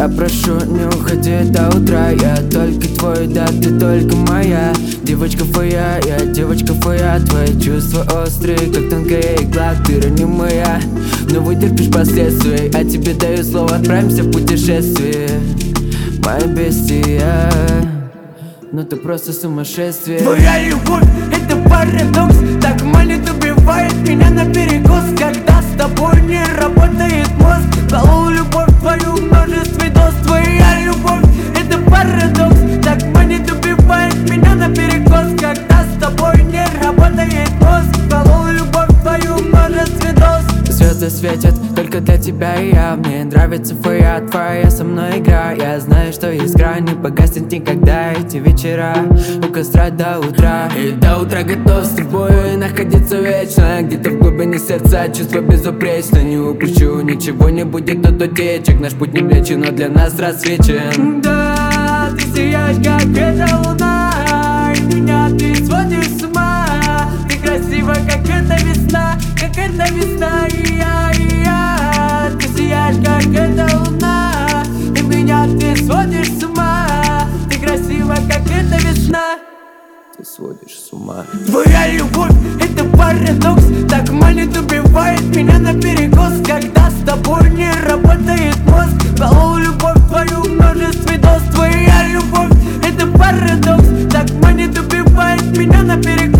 прошу, не уходи до утра. Я только твой, да, ты только моя. Девочка фея, я девочка фея. Твои чувства острые, как тонкая игла. Ты ранимая, но вытерпишь последствий. А тебе даю слово, отправимся в путешествие. Моя бестия, но ты просто сумасшествие. Твоя любовь — это парадокс, так манит, убивает меня наперекос. Когда с тобой не работает мозг, колол любовь твою в множестве доз. Твоя любовь — это парадокс, так манит, убивает меня наперекос. Когда с тобой не работает мозг, колол любовь твою в множестве доз. Звезды светят только для тебя и я. Мне нравится фея твоя, со мной игра. Я знаю, что искра не погаснет никогда. Эти вечера у костра до утра. И до утра готов с тобой находиться вечно. Где-то в глубине сердца чувство безупречно. Не упущу, ничего не будет от утечек. Наш путь не млечен, но для нас рассвечен. Да, ты сияешь, как эта луна, и меня ты сводишь с ума. Ты красива, как эта весна, как эта весна. И я, ты сияешь, как эта луна, и меня ты сводишь с ума. Ты красива, как эта весна. Ты сводишь с ума. Твоя любовь — это парадокс, так манит, убивает меня наперекос. Когда с тобой не работает мозг, колол любовь твою в множестве доз. Твоя любовь — это парадокс, так манит, убивает меня наперекос.